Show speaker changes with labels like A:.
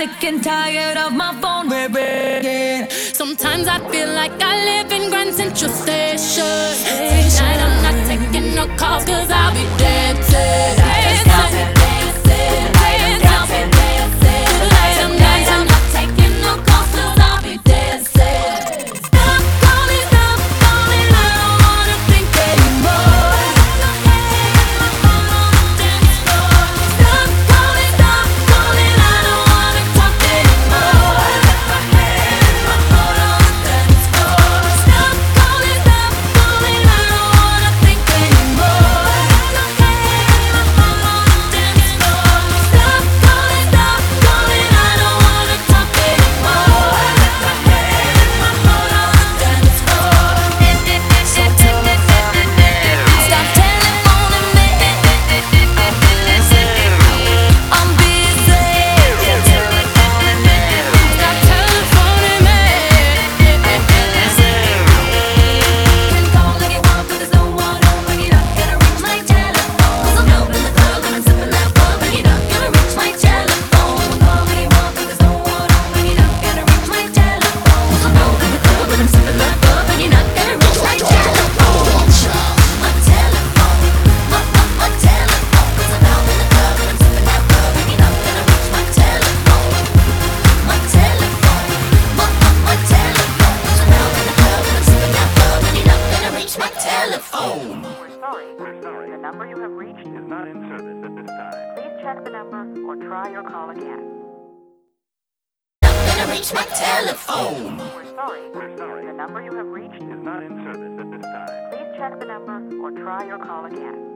A: sick and tired of my phone ringing.
B: Sometimes I feel like I live in Grand Central Station. Tonight I'm not taking no calls, cause I'll be dancing. Tonight I'm not taking no calls, cause I'll be dancing. Stop calling, I don't wanna think anymore. Stop calling, I don't wanna talk anymore. Stop calling, I don't wanna think anymore. Stop calling, I don't wanna talk anymore. Stop telephoning me, I'm busy. Stop telephoning me. Can call if you want, but there's no one home when you're not gonna reach my telephone. 'Cause I'm out in the club and I'm sipping that bub and you're not gonna reach my telephone. Call if you want, but there's no one home when you're not gonna reach my telephone. 'Cause I'm out in the club and I'm sipping that bub and you're not gonna reach my telephone. My telephone, my telephone. 'Cause I'm out in the club and I'm sipping that bub and you're not gonna reach my telephone. My telephone, my telephone. 'Cause I'm out in the club and I'm sipping that bub and you're not gonna reach my telephone.
C: We're sorry. The number you have reached is not in service at this time. Please check the number or try your call again.
B: Not gonna reach my telephone.
C: We're sorry. The number you have reached is not in service at this time. Please check the number or try your call again.